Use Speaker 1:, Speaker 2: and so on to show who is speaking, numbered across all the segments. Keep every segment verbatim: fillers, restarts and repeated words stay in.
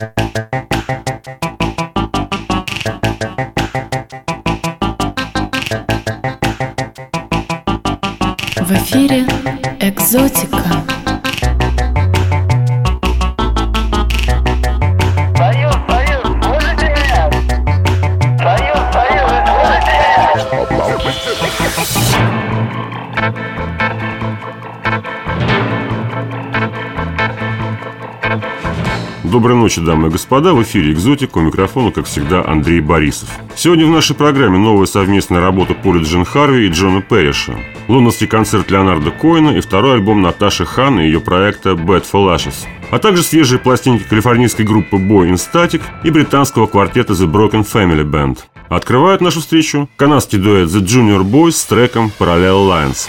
Speaker 1: В эфире «Экзотика».
Speaker 2: Союз, Союз, слышите меня? Союз, Союз, слышите меня?
Speaker 3: Доброй ночи, дамы и господа. В эфире «Экзотика», у микрофона, как всегда, Андрей Борисов. Сегодня в нашей программе новая совместная работа Поли Джин Харви и Джона Пэриша, лондонский концерт Леонарда Коэна и второй альбом Наташи Хан и ее проекта Bad for Lashes, а также свежие пластинки калифорнийской группы Boy in Static и британского квартета The Broken Family Band. Открывает нашу встречу канадский дуэт The Junior Boys с треком Parallel Lines.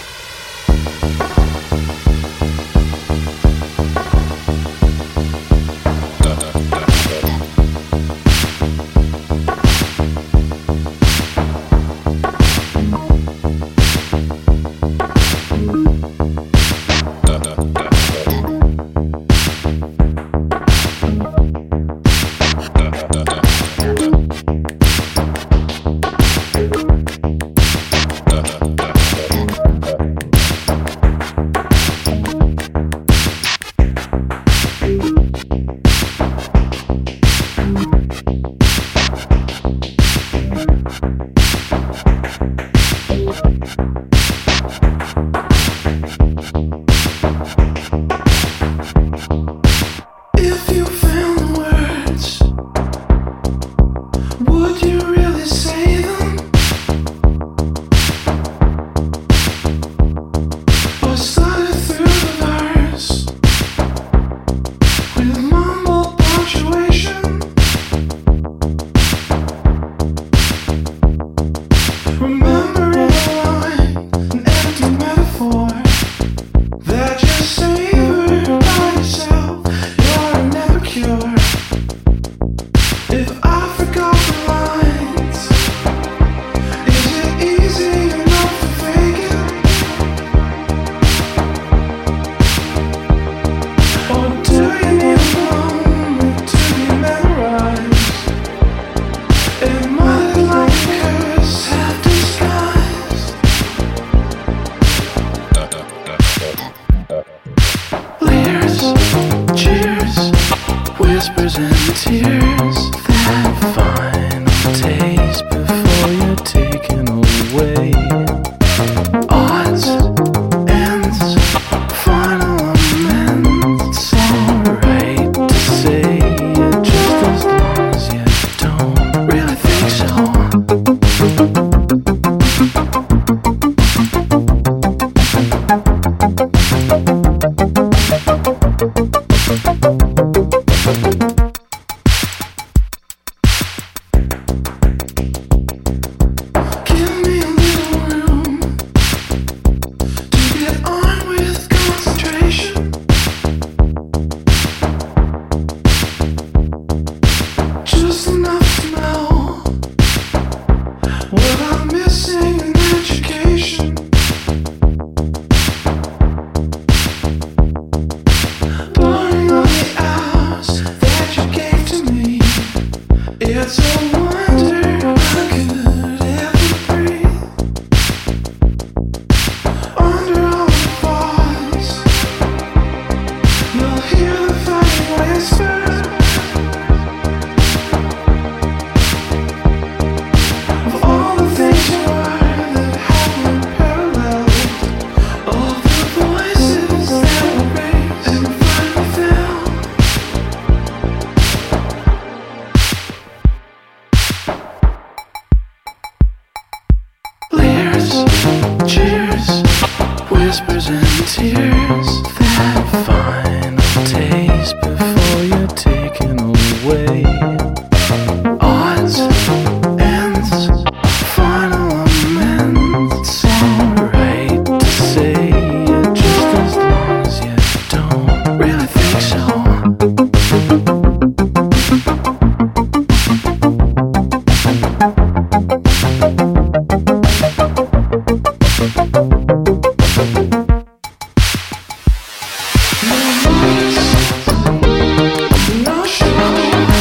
Speaker 4: No show.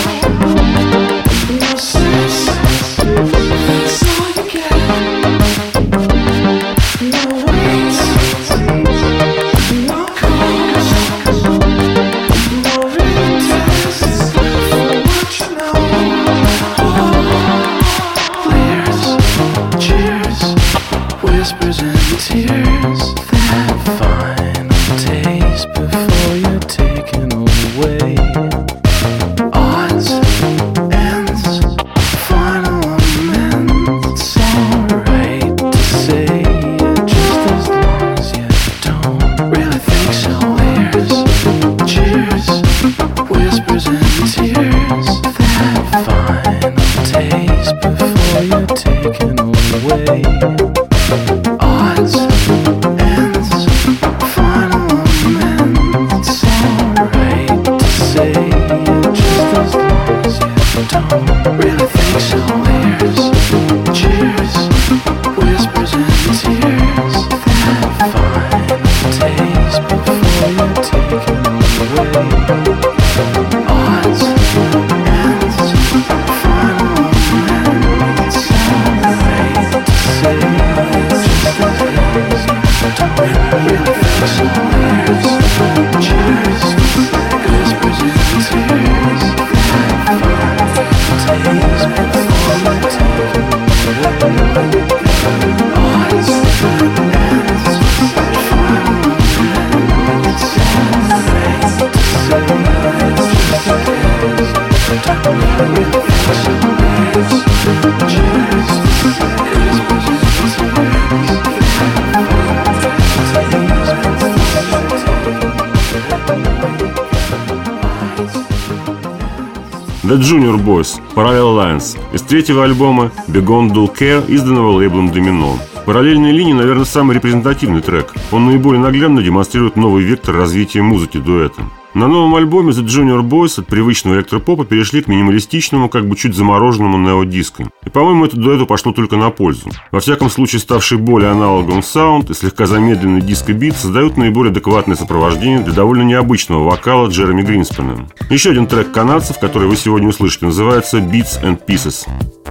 Speaker 3: The Junior Boys, Parallel Lines, из третьего альбома Beyond Dull Care, изданного лейблом Domino. Параллельные линии, наверное, самый репрезентативный трек. Он наиболее наглядно демонстрирует новый вектор развития музыки дуэта. На новом альбоме The Junior Boys от привычного электропопа перешли к минималистичному, как бы чуть замороженному нео-диско. И, по-моему, это дуэту пошло только на пользу. Во всяком случае, ставший более аналоговым саунд и слегка замедленный диско-бит создают наиболее адекватное сопровождение для довольно необычного вокала Джереми Гринспена. Еще один трек канадцев, который вы сегодня услышите, называется Bits and Pieces.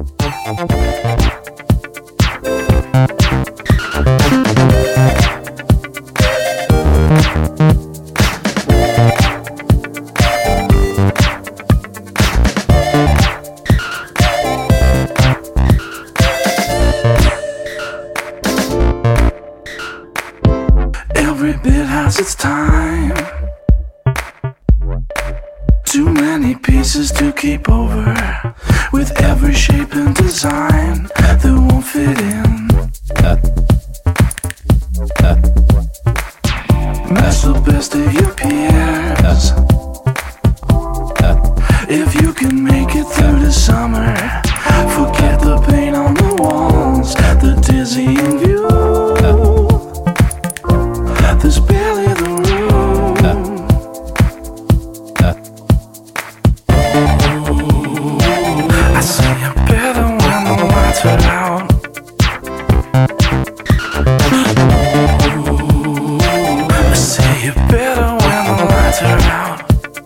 Speaker 4: Every bit has its time. Too many pieces to keep over, with every shape and design that won't fit in. That's the best of your peers. If you can make it through the summer, forget the paint on the walls, the dizzying view. There's barely the room. I see you better when the lights are out. I see you better when the lights are out.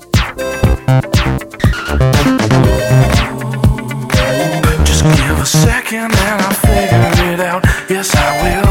Speaker 4: Just give a second and I'll figure it out. Yes, I will.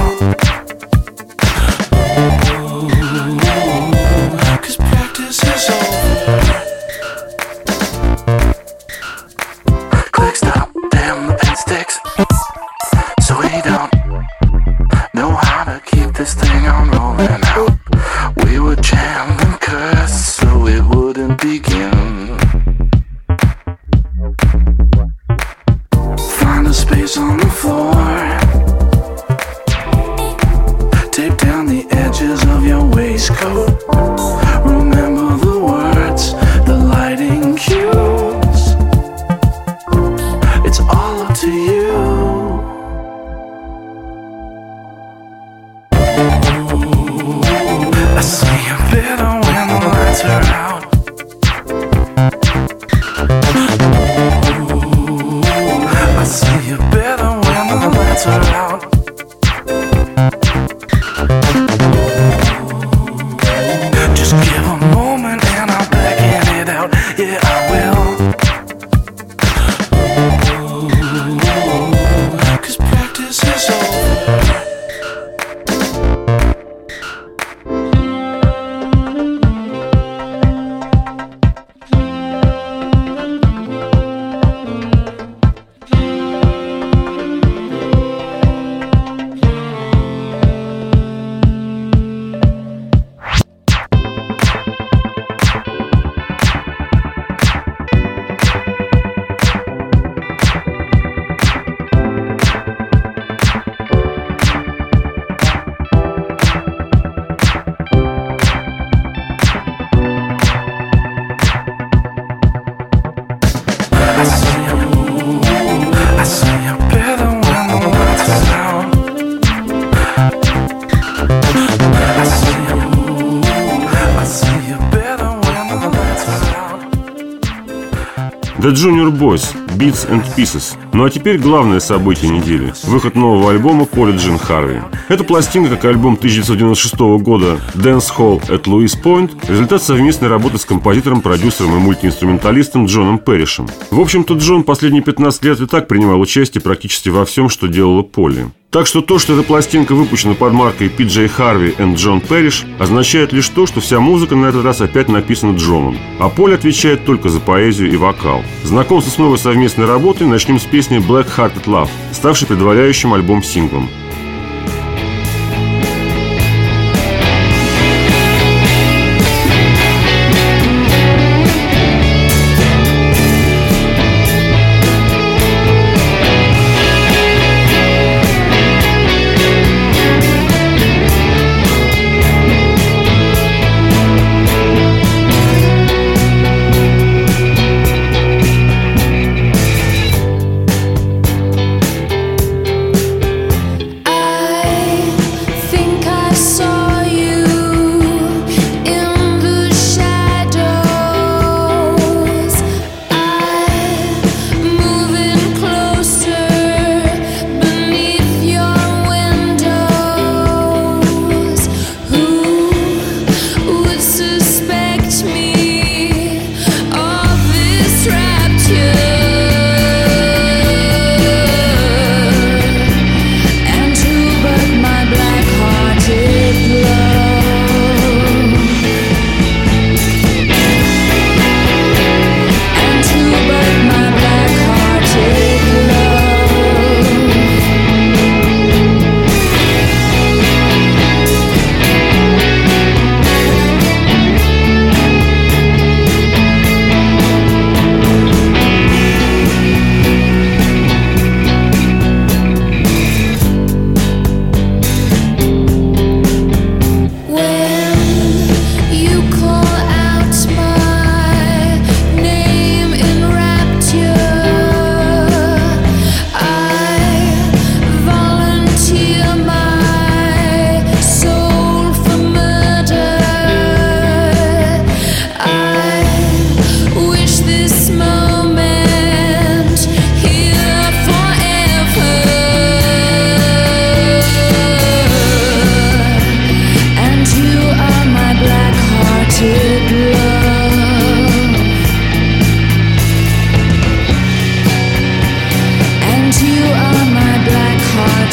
Speaker 3: The Junior Boys, Bits and Pieces. Ну а теперь главное событие недели – выход нового альбома Поля Джин Харви. Эта пластинка, как и альбом тысяча девятьсот девяносто шестого года Dance Hall at Louis Point, результат совместной работы с композитором, продюсером и мультиинструменталистом Джоном Пэришем. В общем-то, Джон последние пятнадцать лет и так принимал участие практически во всем, что делала Полли. Так что то, что эта пластинка выпущена под маркой пи джей Harvey and John Parrish, означает лишь то, что вся музыка на этот раз опять написана Джоном, а Поль отвечает только за поэзию и вокал. Знакомство с новой совместной работой начнем с песни Black Hearted Love, ставшей предваряющим альбом-синглом.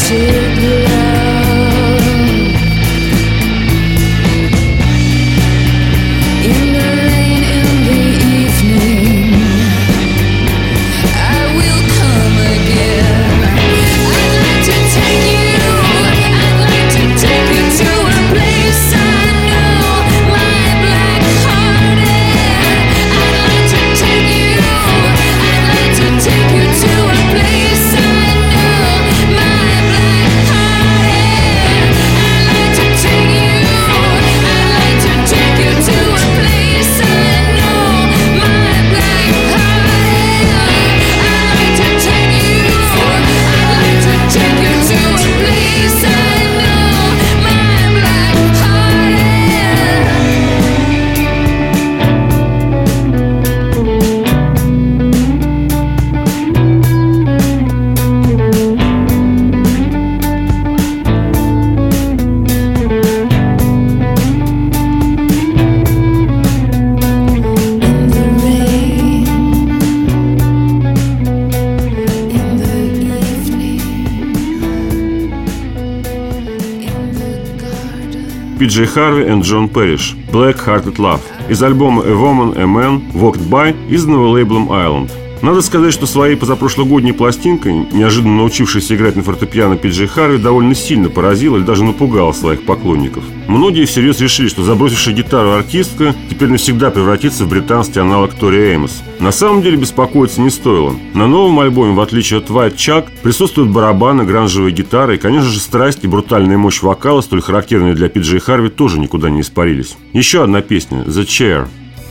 Speaker 3: Пи Джей Харви и Джон Пэриш «Black Hearted Love» из альбома «A Woman, a Man Walked By», изданного лейблом Island. Надо сказать, что своей позапрошлогодней пластинкой, неожиданно научившийся играть на фортепиано Пи Джей Харви довольно сильно поразил или даже напугал своих поклонников. Многие всерьез решили, что забросившая гитару артистка теперь навсегда превратится в британский аналог Тори Эймос. На самом деле беспокоиться не стоило. На новом альбоме, в отличие от White Chuck, присутствуют барабаны, гранжевые гитары и, конечно же, страсть и брутальная мощь вокала, столь характерные для Пи Джей Харви, тоже никуда не испарились. Еще одна песня «The Chair».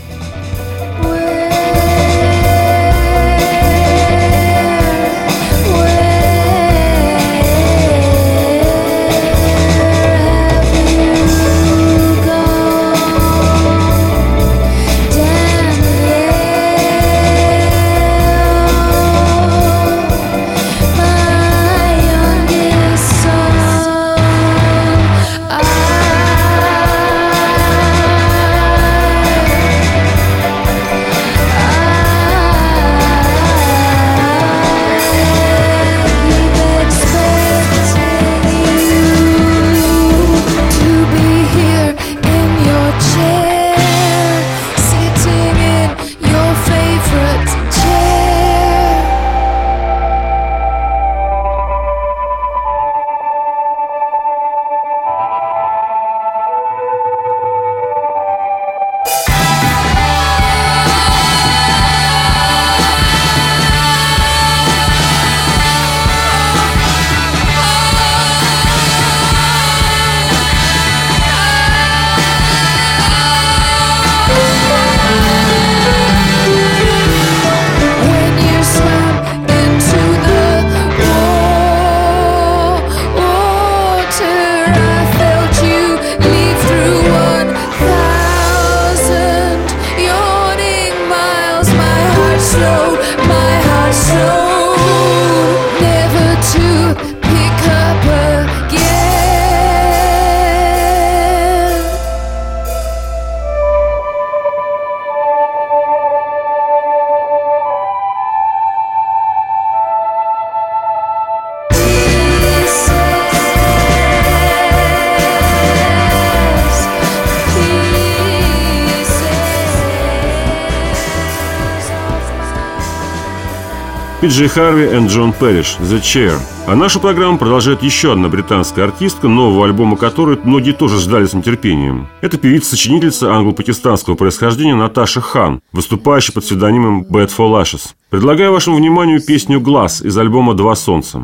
Speaker 3: Пи Джей Харви и Джон Пэриш «The Chair». А нашу программу продолжает еще одна британская артистка, нового альбома которой многие тоже ждали с нетерпением. Это певица-сочинительница англо-пакистанского происхождения Наташа Хан, выступающая под псевдонимом Bad for Lashes. Предлагаю вашему вниманию песню «Glass» из альбома «Два солнца».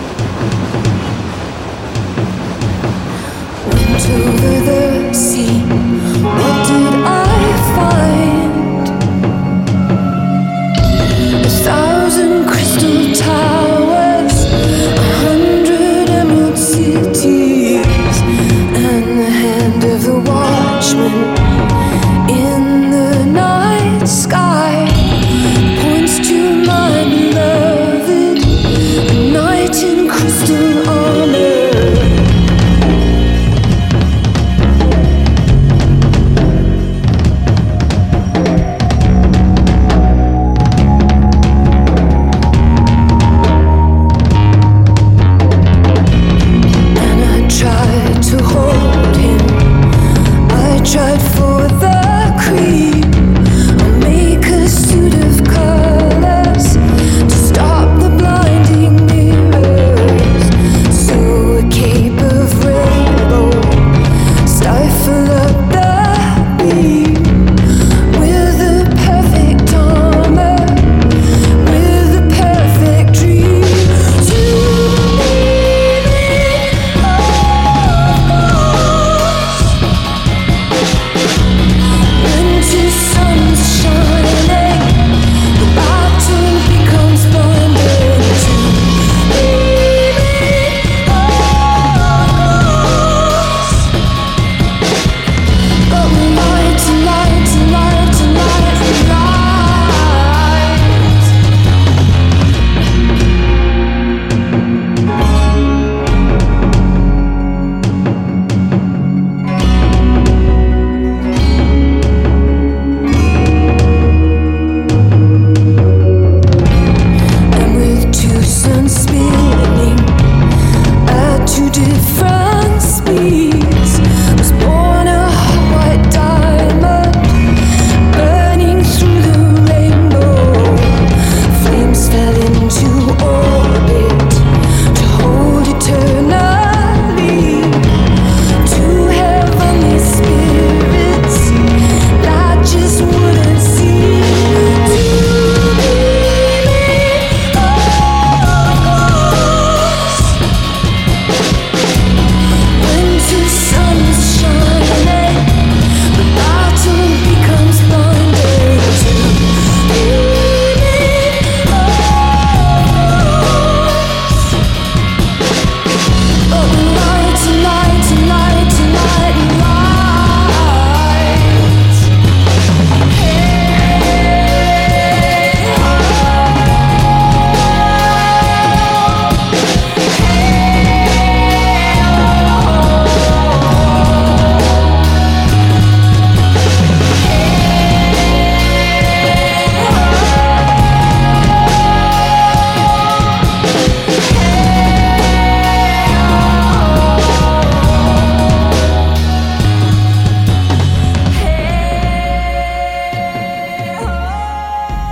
Speaker 5: Over the sea.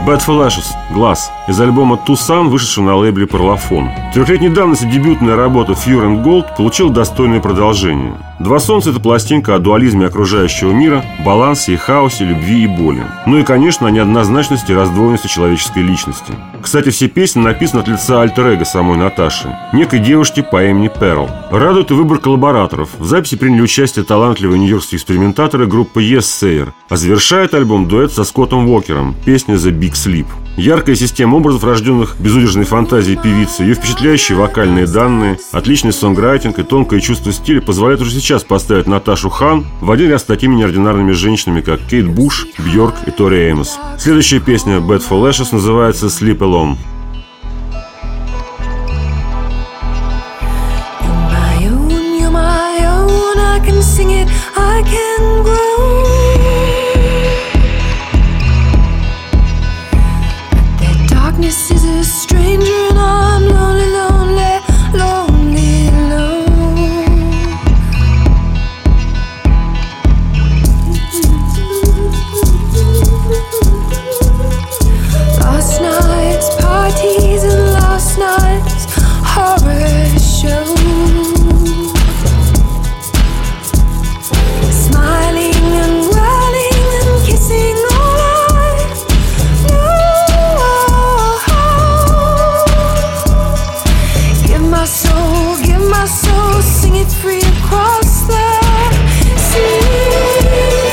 Speaker 3: Bad for Lashes, Глаз, из альбома Tucson, вышедшего на лейбле Parlophone. Трехлетней давности дебютная работа Fear and Gold получила достойное продолжение. «Два солнца» — это пластинка о дуализме окружающего мира, балансе и хаосе, любви и боли. Ну и, конечно, о неоднозначности и раздвоенности человеческой личности. Кстати, все песни написаны от лица альтер-эго самой Наташи, некой девушки по имени Перл. Радует и выбор коллабораторов. В записи приняли участие талантливые нью-йоркские экспериментаторы группы Yes Sayer, а завершает альбом дуэт со Скоттом Уокером, песня The Big Sleep. Яркая система образов, рожденных безудержной фантазией певицы, ее впечатляющие вокальные данные, отличный сонграйтинг и тонкое чувство стиля позволяют уже сейчас поставить Наташу Хан в один ряд с такими неординарными женщинами, как Кейт Буш, Бьорк и Тори Эймос. Следующая песня Bad for Lashes называется Sleep Alone.
Speaker 5: This is a stranger and I'm lonely, lonely, lonely, alone. Last night's parties and last night's horror shows, smiling and whirling and kissing all I know. Soul, give my soul, sing it free across the sea.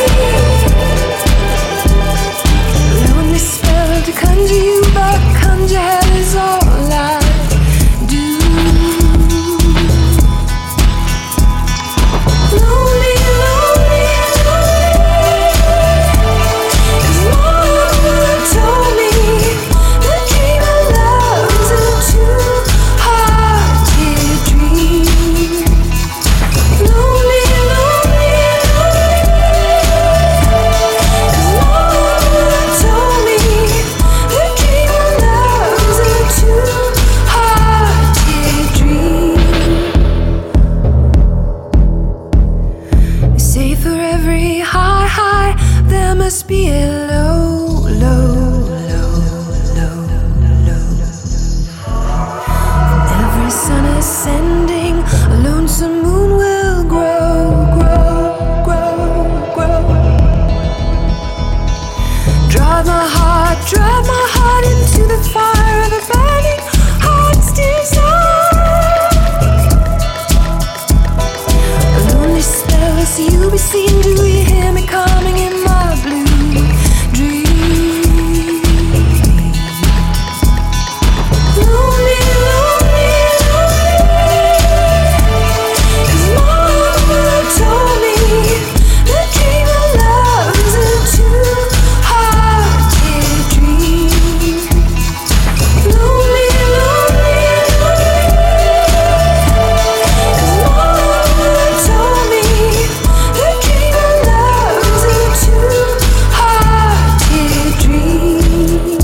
Speaker 5: Lonely spell to conjure you back, conjure hell is all I do. Lonely, lonely, lonely, 'cause mama told me the dream of love's a too hard dream. Lonely, lonely, lonely, 'cause mama told me the dream of love's a too hard dream. They say for every high, high there must be a low, low, low, low, low. Every sun ascending, a lonesome moon will grow, grow, grow, grow. Drive my heart, drive my heart into the fire of a burning heart's desire. A lonely spell, so you be seen, do you hear me coming in my blue dream? Lonely, lonely, told me the dream of love's a too hard dream. Lonely, lonely, cause mama told me the dream of love's a too hard dream.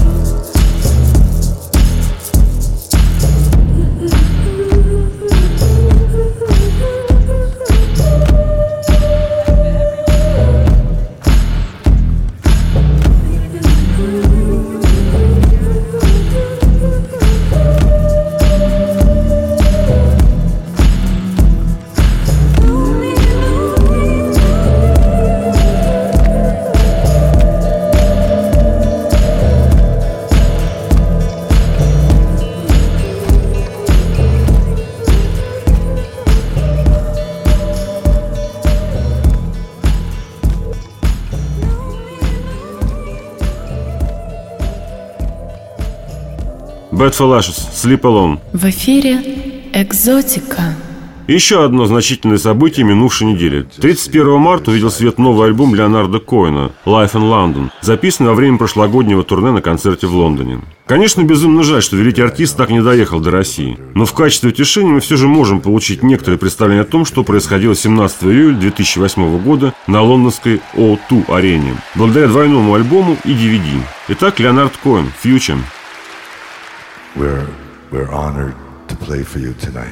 Speaker 3: Bad for Lashes, Sleep Alone.
Speaker 1: В эфире «Экзотика».
Speaker 3: Еще одно значительное событие минувшей недели. тридцать первого марта увидел свет новый альбом Леонарда Коэна «Life in London», записанный во время прошлогоднего турне на концерте в Лондоне. Конечно, безумно жаль, что великий артист так и не доехал до России. Но в качестве утешения мы все же можем получить некоторое представление о том, что происходило семнадцатого июля две тысячи восьмого года на лондонской о два арене, благодаря двойному альбому и ди ви ди. Итак, Леонард Коэн, «Future».
Speaker 6: We're, we're honored to play for you tonight.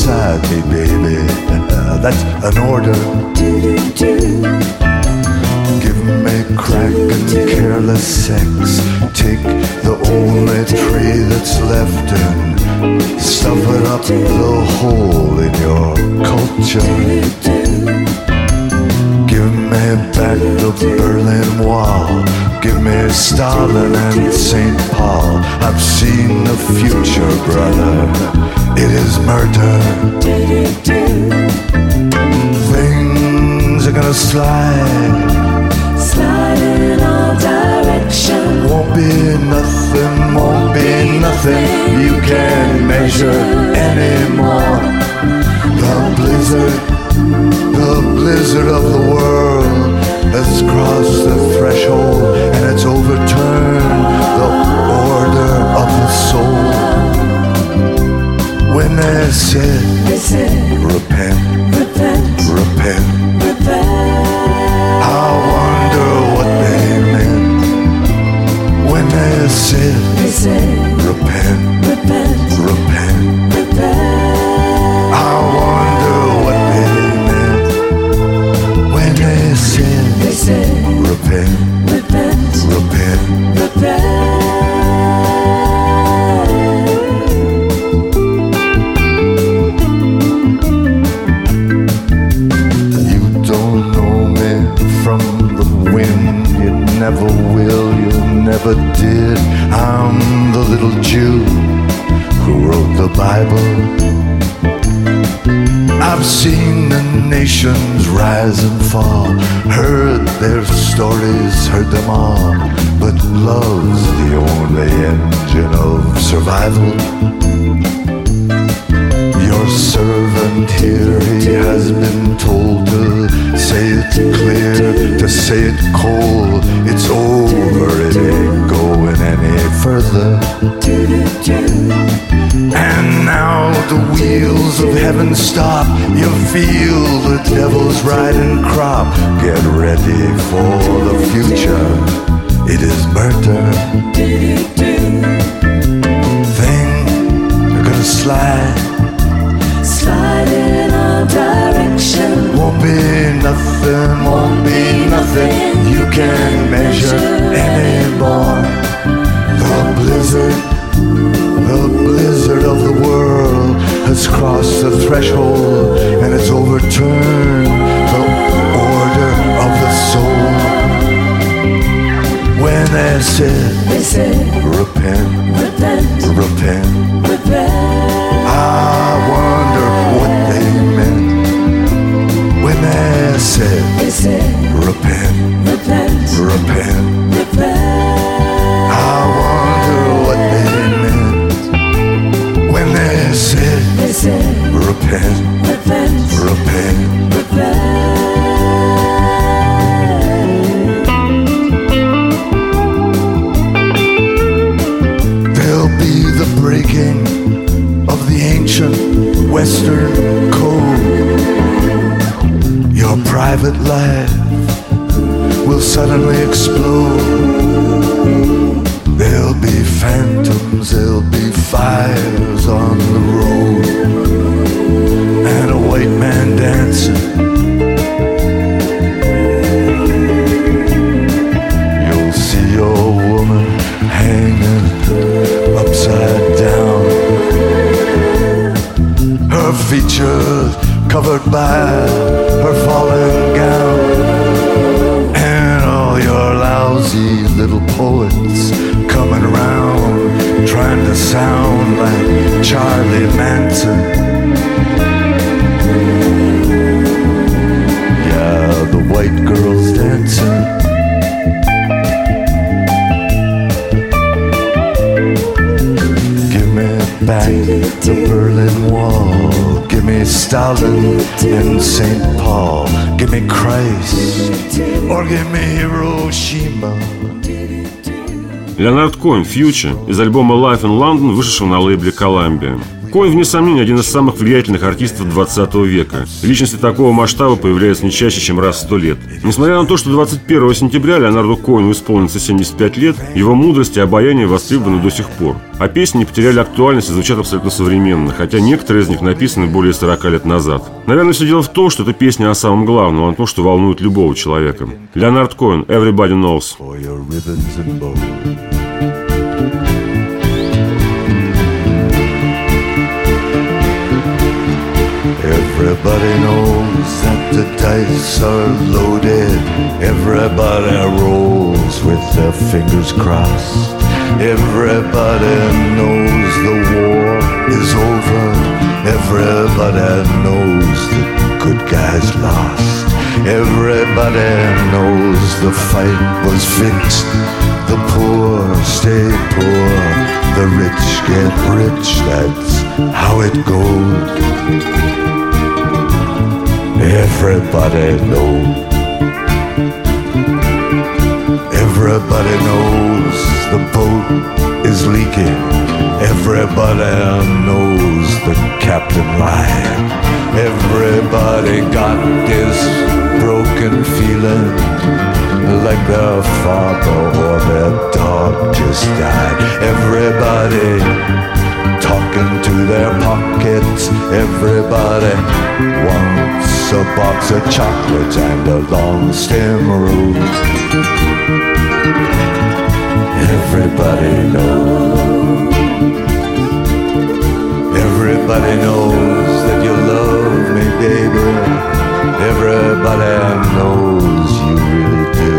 Speaker 6: beside me, baby. That's an order. Give me crack and careless sex. Take the only tree that's left and stuff it up the hole in your culture. Give me back the Berlin Wall. Give me Stalin and Saint Paul. I've seen the future, brother. It is murder. Things are gonna slide,
Speaker 5: slide in all directions.
Speaker 6: Won't be nothing, won't be nothing you can measure anymore. The blizzard, the blizzard of the world has crossed the threshold and it's overturned the order of the soul. When they said,
Speaker 5: they said
Speaker 6: repent,
Speaker 5: repent,
Speaker 6: repent,
Speaker 5: repent.
Speaker 6: I wonder what they meant. When they said,
Speaker 5: they said
Speaker 6: repent,
Speaker 5: repent,
Speaker 6: repent,
Speaker 5: repent.
Speaker 6: I wonder what they meant. When they said,
Speaker 5: they said
Speaker 6: repent,
Speaker 5: repent,
Speaker 6: repent,
Speaker 5: repent.
Speaker 6: You don't know me from the wind. You never will, you never did. I'm the little Jew who wrote the Bible. I've seen the nations rise and fall, heard their stories, heard them all. But love's the only engine of survival. Your servant here, he has been told to say it clear, to say it cold. It's over, it ain't going any further. And now the wheels of heaven stop. You feel the devil's riding crop. Get ready for the future. It is murder. Things are gonna slide,
Speaker 5: slide in all directions.
Speaker 6: won't be nothing, won't be nothing you can measure anymore. The blizzard, the blizzard of the world has crossed the threshold and it's overturned the order of the soul. When they said,
Speaker 5: they said
Speaker 6: repent,
Speaker 5: repent,
Speaker 6: repent,
Speaker 5: repent.
Speaker 6: I wonder what they meant. When they said,
Speaker 5: they said
Speaker 6: repent,
Speaker 5: repent,
Speaker 6: repent,
Speaker 5: repent.
Speaker 6: I wonder what they meant. When they said,
Speaker 5: they said
Speaker 6: repent,
Speaker 5: repent,
Speaker 6: repent,
Speaker 5: repent.
Speaker 6: there'll be the breaking of the ancient Western code. Your private life will suddenly explode. There'll be phantoms, there'll be fires on the road, and a white man dancing. You'll see your woman hanging upside down, her features covered by her falling gown, and all your lousy little poets coming around trying to sound like Charlie Manson. Yeah, the white girl's dancing. Give me back the Berlin Wall. Give me Stalin and Saint Paul. Give me Christ or give me Hiroshima.
Speaker 3: Леонард Коэн, Future, из альбома Life in London, вышедшего на лейбле Columbia. Коэн, вне сомнения, один из самых влиятельных артистов двадцатого века. Личности такого масштаба появляются не чаще, чем раз в сто лет. Несмотря на то, что двадцать первого сентября Леонарду Коэну исполнится семьдесят пять лет, его мудрость и обаяние востребованы до сих пор. А песни не потеряли актуальность и звучат абсолютно современно, хотя некоторые из них написаны более сорока лет назад. Наверное, все дело в том, что это песня о самом главном, о том, что волнует любого человека. Леонард Коэн, Everybody Knows.
Speaker 6: Everybody knows that the dice are loaded. Everybody rolls with their fingers crossed. Everybody knows the war is over. Everybody knows the good guys lost. Everybody knows the fight was fixed. The poor stay poor, the rich get rich. That's how it goes. Everybody knows. Everybody knows the boat is leaking. Everybody knows the captain lied. Everybody got this broken feeling like their father or their dog just died. Everybody talking to their pockets. Everybody wants a box of chocolates and a long stem rose. Everybody knows. Everybody knows that you love me, baby. Everybody knows you really do.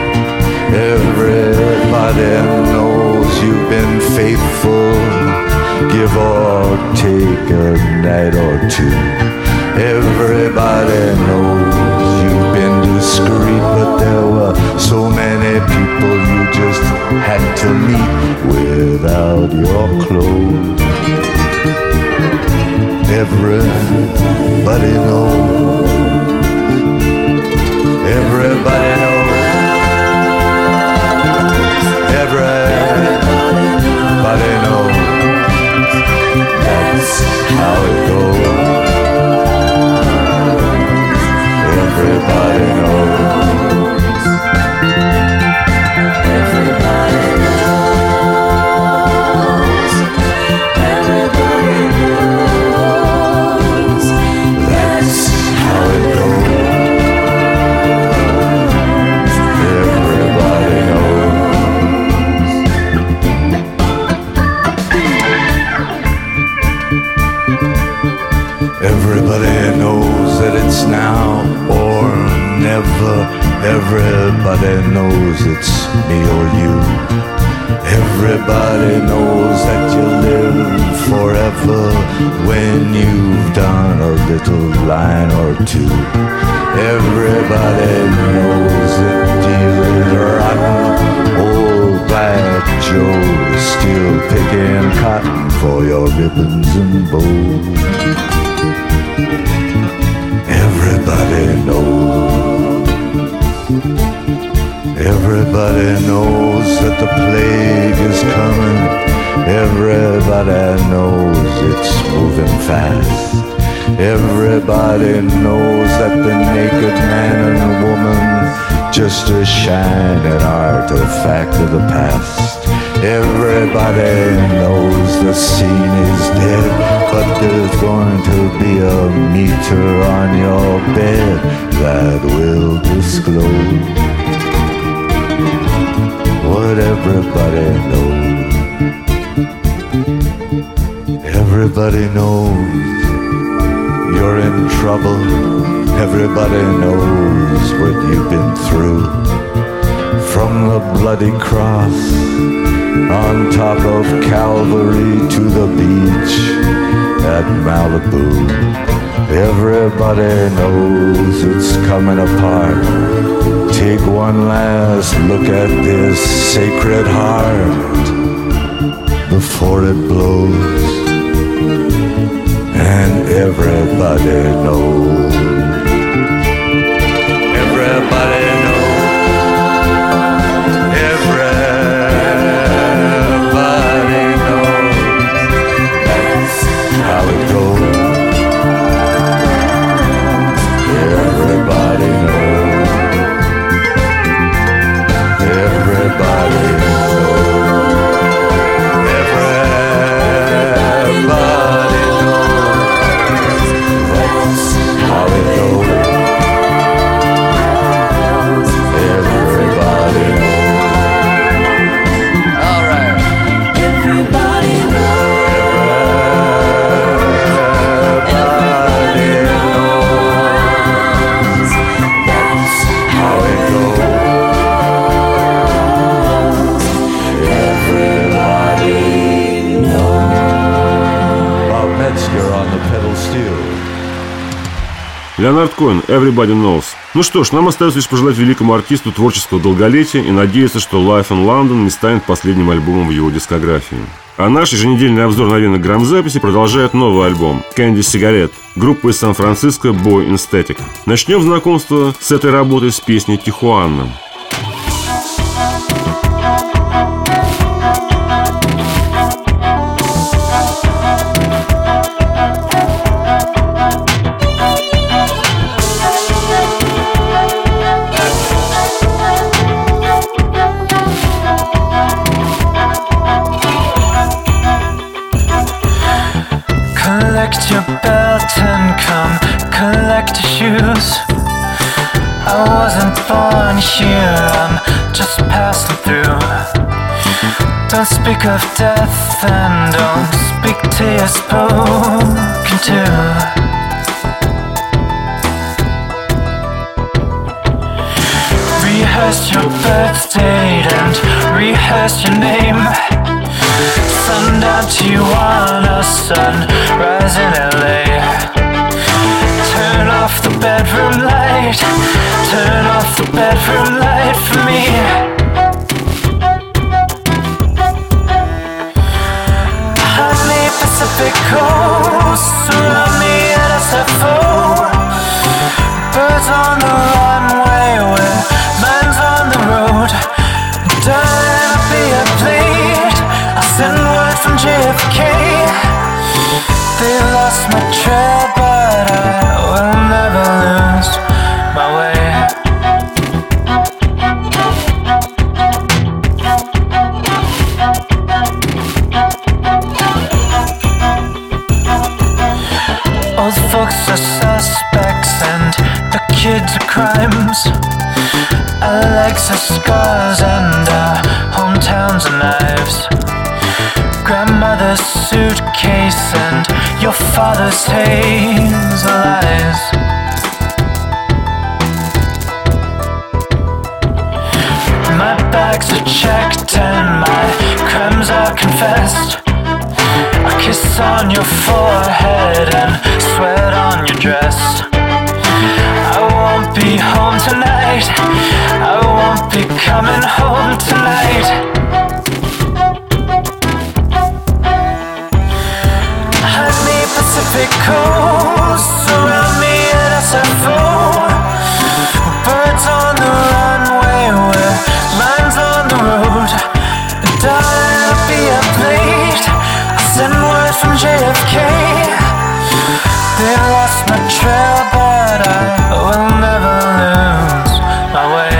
Speaker 6: Everybody knows you've been faithful. Give or take a night or two. Everybody knows you've been discreet, but there were so many people you just had to meet without your clothes. Everybody knows. Everybody knows. Everybody knows. That's how it goes. Everybody knows. Everybody knows. Everybody knows. That's how it goes. Everybody knows. Everybody knows that it's now or never. Everybody knows it's me or you. Everybody knows that you live forever when you've done a little line or two. Everybody knows that dealing rotten old Black Joe is still picking cotton for your ribbons and bows. Everybody knows. Everybody knows that the plague is coming. Everybody knows it's moving fast. Everybody knows that the naked man and woman just a shining artifact of the past. Everybody knows the scene is dead, but there's going to be a meter on your bed that will disclose what everybody knows. Everybody knows you're in trouble. Everybody knows what you've been through. From the bloody cross on top of Calvary to the beach at Malibu. Everybody knows it's coming apart. Take one last look at this sacred heart before it blows. And everybody knows. Everybody knows. Everybody knows. That's
Speaker 3: Леонард Коэн, Everybody Knows. Ну что ж, нам остается лишь пожелать великому артисту творческого долголетия и надеяться, что Life in London не станет последним альбомом в его дискографии. А наш еженедельный обзор новинок грамзаписи продолжает новый альбом Candy Cigarette группы из Сан-Франциско Boy in Static. Начнем знакомство с этой работой с песней «Тихуана».
Speaker 7: Collect your belt and come collect your shoes. I wasn't born here, I'm just passing through. Don't speak of death and don't speak till you're spoken to. Rehearse your birth date and rehearse your name. Sundown Tijuana, sunrise in L A. Turn off the bedroom light, turn off the bedroom light for me. Hide me Pacific coast, surround me at S F O. Birds on the runway with lines on the road. Don't be a bleed, I'll send word from J F K. They lost my trail, but I will never lose my way. Old folks are suspects and the kids are crimes. Our legs are scars and our hometowns are knives. Grandmother's suitcase and your father's hazel eyes. My bags are checked and my crimes are confessed. A kiss on your forehead and sweat on your dress. I won't be home tonight, I won't be coming home tonight. Pacific coast, surround me at S F O. Birds on the runway with lines on the road. Don't be a bleed, I send word from J F K. They lost my trail, but I will never lose my way.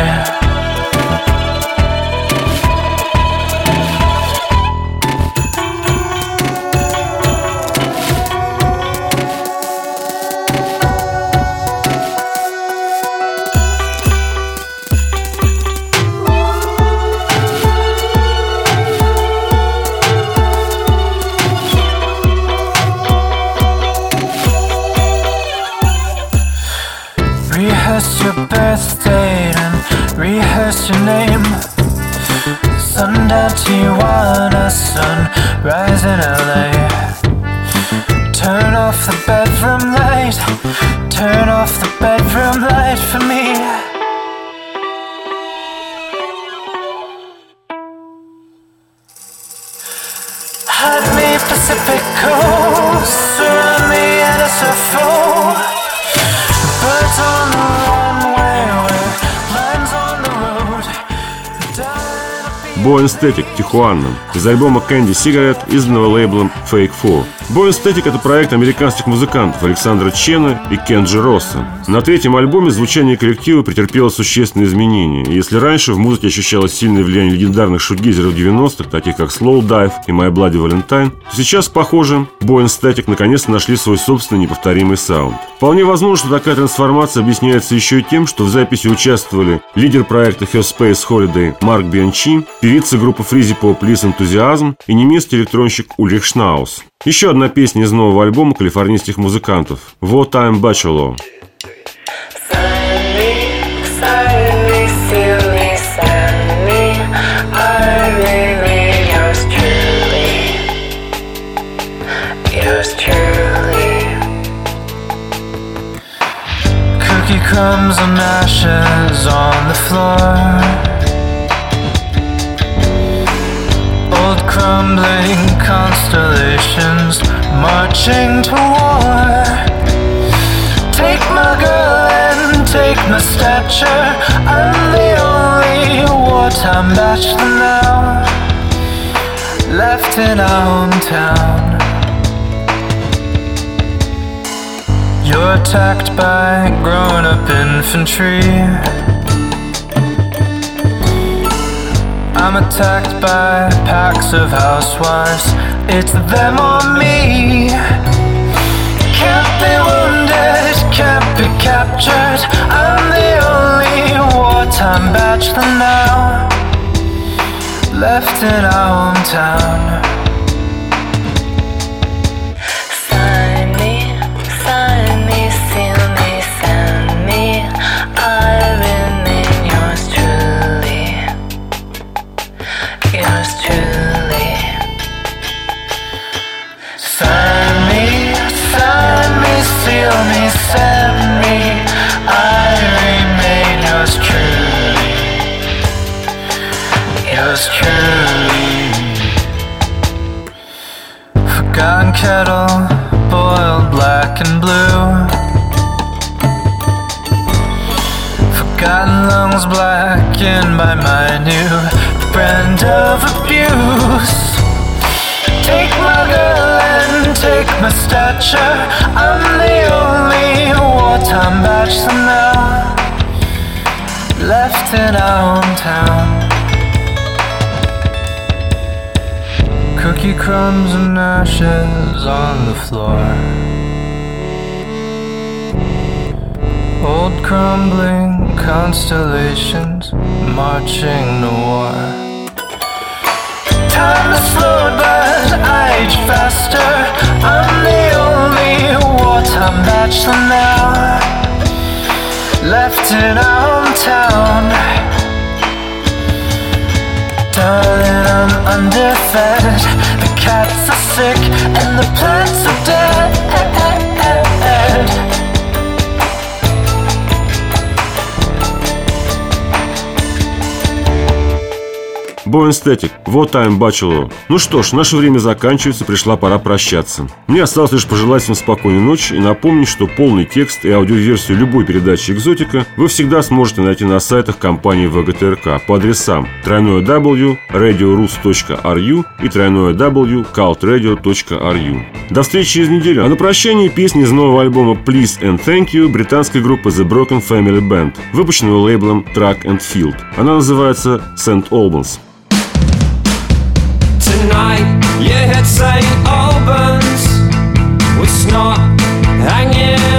Speaker 7: Rehearse your birth date and rehearse your name. Sundown Tijuana, sunrise in L A. Turn off the bedroom light, turn off the bedroom light for me. Hide me Pacific coast, surround me at S F O. Birds on the runway with lines on the road.
Speaker 3: Boy in Static, Тихуана, из альбома Candy Cigarette, изданного лейблом Fake Four. Boy in Static — это проект американских музыкантов Александра Чена и Кенджи Росса. На третьем альбоме звучание коллектива претерпело существенные изменения. И если раньше в музыке ощущалось сильное влияние легендарных шутгейзеров девяностых, таких как Slow Dive и My Bloody Valentine, то сейчас, похоже, Boy in Static наконец нашли свой собственный неповторимый саунд. Вполне возможно, что такая трансформация объясняется еще и тем, что в записи участвовали лидер проекта Her Space Holiday Марк Бианчи, певица группы Freezy Pop Liz Enthusiasm и немецкий электронщик Ульрих Шнаус. Еще одна песня из нового альбома калифорнийских музыкантов Wartime Bachelor.
Speaker 7: Cookie crumbs and ashes on the floor. Old crumbling constellations marching to war. Take my girl and take my stature. I'm the only wartime bachelor now left in our hometown. You're attacked by grown-up infantry. I'm attacked by packs of housewives. It's them or me. Can't be wounded, can't be captured. I'm the only wartime bachelor now left in our hometown.
Speaker 5: Sign me, sign me, seal me, send me. I remain yours truly, yours truly.
Speaker 7: Sign me, sign me, seal me, send me. I remain yours truly, yours truly. Forgotten kettle, boiled black and blue. Forgotten lungs blackened by my new brand of abuse. Take my girl and take my stature. I'm the only wartime bachelor now left in our hometown. Cookie crumbs and ashes on the floor. Old crumbling constellations marching to war. Time is slowed but I age faster. I'm the only wartime bachelor now left in our hometown. Darling, I'm underfed. The cats are sick and the plants are dead.
Speaker 3: Born Static, What I'm Bachelor. Ну что ж, наше время заканчивается, пришла пора прощаться. Мне осталось лишь пожелать всем спокойной ночи и напомнить, что полный текст и аудиоверсию любой передачи «Экзотика» вы всегда сможете найти на сайтах компании ВГТРК по адресам дабл ю дабл ю точка радио рус точка ар ю и дабл ю дабл ю точка калт радио точка ар ю. До встречи через неделю. А на прощание песни из нового альбома Please and Thank You британской группы The Broken Family Band, выпущенного лейблом Track and Field. Она называется Saint Albans.
Speaker 8: Tonight you hit Saint Albans with snot hanging